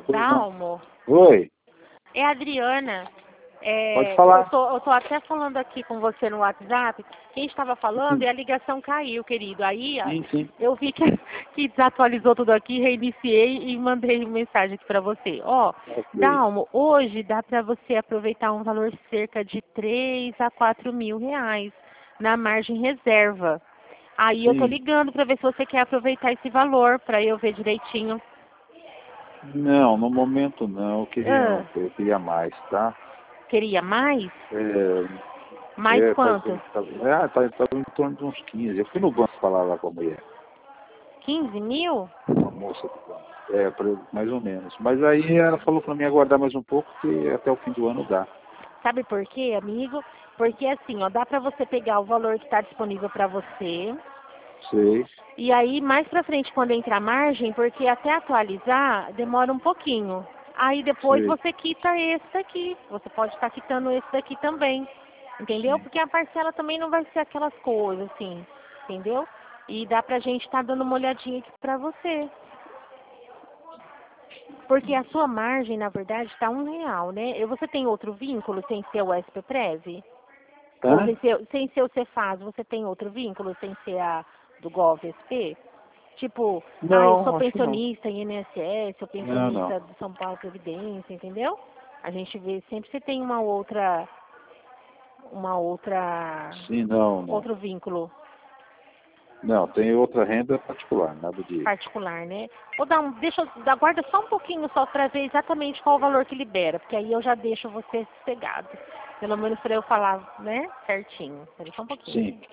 Dalmo, Oi, é a Adriana. pode falar. Eu tô até falando aqui com você no WhatsApp. Quem estava falando e a ligação caiu, querido. Aí Sim, sim. eu vi que desatualizou tudo aqui, reiniciei e mandei mensagem aqui para você. Ó, Ok. Dalmo, hoje dá para você aproveitar um valor cerca de 3 a 4 mil reais na margem reserva. Aí eu tô Sim. ligando para ver se você quer aproveitar esse valor, para eu ver direitinho. Não, no momento não. Ah, Eu queria mais, tá? queria mais? É, Mais quanto? tá em torno de uns 15. Eu fui no banco falar lá com a mulher, 15 mil? com a moça do banco. Mais ou menos. Mas aí ela falou pra mim aguardar mais um pouco, que até o fim do ano dá. Sabe por quê, amigo? Porque assim, ó, dá pra você pegar o valor que está disponível para você. Sei. E aí, mais pra frente, quando entra a margem, porque até atualizar demora um pouquinho. Aí depois Sei. você quita esse daqui. Você pode estar quitando esse daqui também. Entendeu? Sim. Porque a parcela também não vai ser aquelas coisas, assim. Entendeu? E dá pra gente estar dando uma olhadinha aqui pra você. Porque a sua margem, na verdade, está R$ 1, né? E você tem outro vínculo sem ser o SPPrev? Ou Hã? sem ser o Cefaz, você tem outro vínculo sem ser a do GovSP? Tipo, eu sou Não, acho que não. pensionista em INSS, sou Não, não. pensionista do São Paulo Previdência, entendeu? A gente vê sempre você tem uma outra, Sim, não, não. outro vínculo Não, tem outra renda particular, nada disso. particular, né? Vou dar aguarda só um pouquinho só para ver exatamente qual o valor que libera, porque aí eu já deixo você sossegado. Pelo menos para eu falar, né, certinho. Espera só um pouquinho. Sim.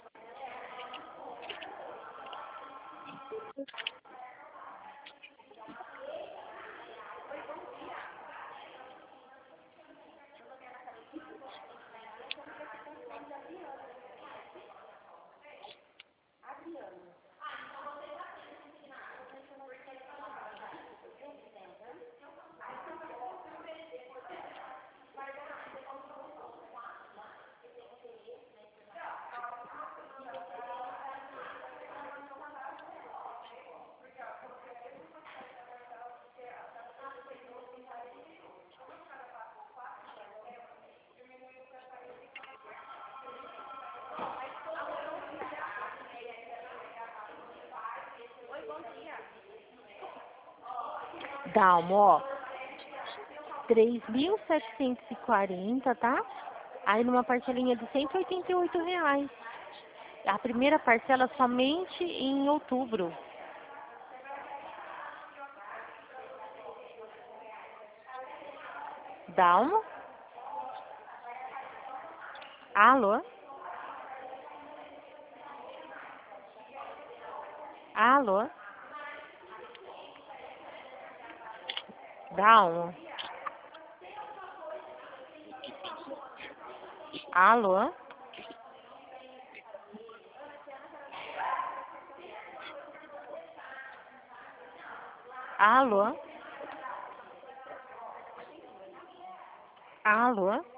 Dalmo, ó, 3.740, tá? Aí numa parcelinha de R$ 188. A primeira parcela somente em outubro. Dalmo? Alô? Alô? Dalmo? Alô? Alô? Alô?